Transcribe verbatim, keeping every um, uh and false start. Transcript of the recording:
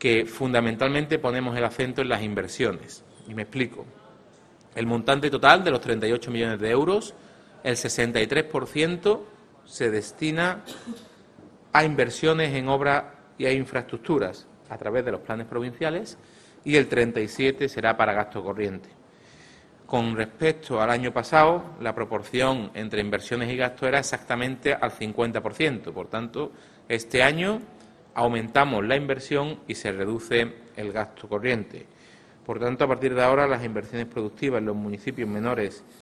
que fundamentalmente ponemos el acento en las inversiones. Y me explico. El montante total de los treinta y ocho millones de euros, el sesenta y tres por ciento se destina a inversiones en obras y a infraestructuras a través de los planes provinciales y el treinta y siete por ciento será para gasto corriente. Con respecto al año pasado, la proporción entre inversiones y gasto era exactamente al cincuenta por ciento. Por tanto, este año aumentamos la inversión y se reduce el gasto corriente. Por tanto, a partir de ahora, las inversiones productivas en los municipios menores